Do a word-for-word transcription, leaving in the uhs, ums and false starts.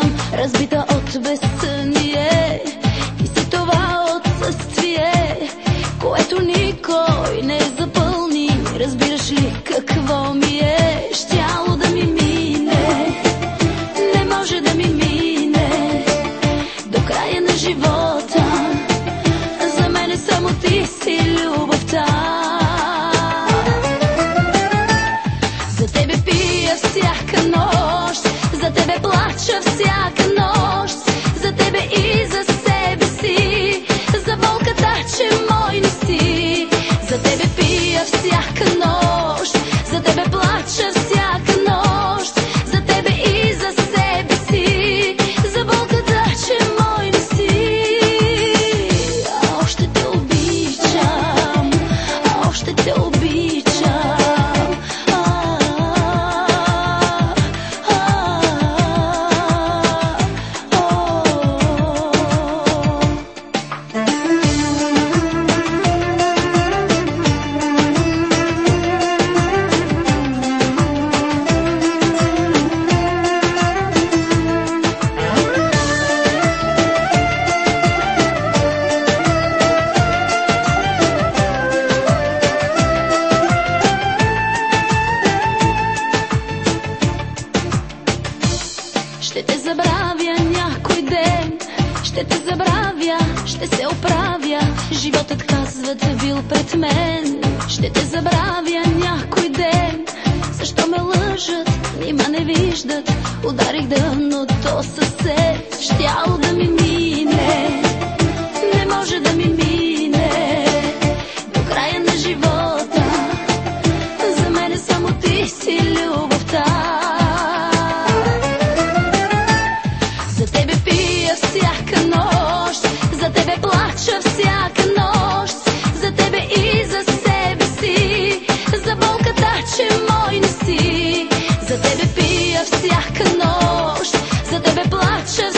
съм разбита от безсъние. Ти си това отсъствие, което никой не запълни. Разбираш ли какво ми е щяло да ми мине? Не може да ми мине до края на живота. За мене само ти си любовта. За тебе пия всяка нощ, за тебе плача всяка нощ, за тебе и за себе си, за болката, че мой не си. За тебе пия всяка нощ, за тебе плача всяка нощ, за тебе и за себе си, за болката, че мой не си. А още те обичам, а още те обичам. Ще те забравя някой ден, ще те забравя, ще се оправя. Животът, казват, бил пред мен. Ще те забравя някой ден. Защо ме лъжат, нима не виждат? Ударих дъното съсед, щяло да ми мине. Не може да ми мине до края на живота. За мене само ти си любовта. За тебе пия всяка нощ, за тебе плача всяка нощ, за тебе и за себе си, за болката, че мой не си. За тебе пия всяка нощ, за тебе плача